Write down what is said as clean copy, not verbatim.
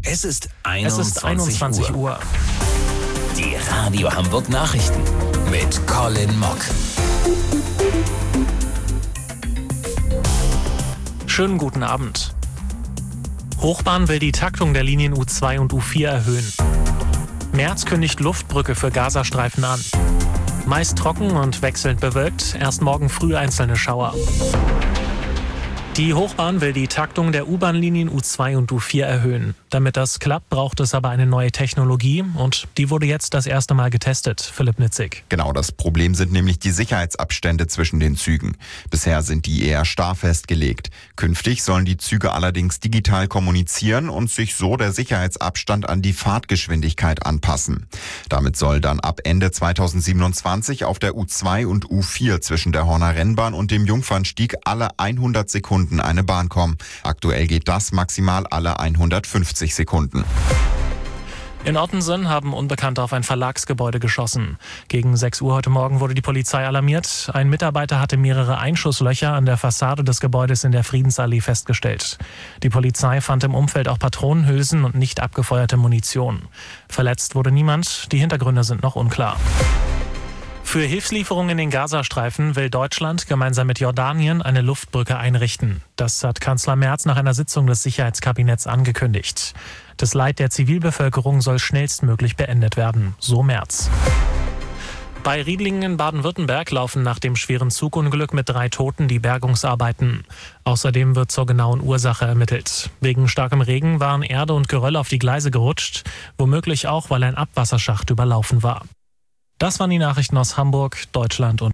Es ist 21 Uhr. Die Radio Hamburg Nachrichten mit Colin Mock. Schönen guten Abend. Hochbahn will die Taktung der Linien U2 und U4 erhöhen. Merz kündigt Luftbrücke für Gazastreifen an. Meist trocken und wechselnd bewölkt, erst morgen früh einzelne Schauer. Die Hochbahn will die Taktung der U-Bahn-Linien U2 und U4 erhöhen. Damit das klappt, braucht es aber eine neue Technologie und die wurde jetzt das erste Mal getestet. Philipp Nitzig. Genau, das Problem sind nämlich die Sicherheitsabstände zwischen den Zügen. Bisher sind die eher starr festgelegt. Künftig sollen die Züge allerdings digital kommunizieren und sich so der Sicherheitsabstand an die Fahrtgeschwindigkeit anpassen. Damit soll dann ab Ende 2027 auf der U2 und U4 zwischen der Horner Rennbahn und dem Jungfernstieg alle 100 Sekunden eine Bahn kommen. Aktuell geht das maximal alle 150 Sekunden. In Ottensen haben Unbekannte auf ein Verlagsgebäude geschossen. Gegen 6 Uhr heute Morgen wurde die Polizei alarmiert. Ein Mitarbeiter hatte mehrere Einschusslöcher an der Fassade des Gebäudes in der Friedensallee festgestellt. Die Polizei fand im Umfeld auch Patronenhülsen und nicht abgefeuerte Munition. Verletzt wurde niemand, die Hintergründe sind noch unklar. Für Hilfslieferungen in den Gazastreifen will Deutschland gemeinsam mit Jordanien eine Luftbrücke einrichten. Das hat Kanzler Merz nach einer Sitzung des Sicherheitskabinetts angekündigt. Das Leid der Zivilbevölkerung soll schnellstmöglich beendet werden, so Merz. Bei Riedlingen in Baden-Württemberg laufen nach dem schweren Zugunglück mit 3 Toten die Bergungsarbeiten. Außerdem wird zur genauen Ursache ermittelt. Wegen starkem Regen waren Erde und Geröll auf die Gleise gerutscht, womöglich auch, weil ein Abwasserschacht überlaufen war. Das waren die Nachrichten aus Hamburg, Deutschland und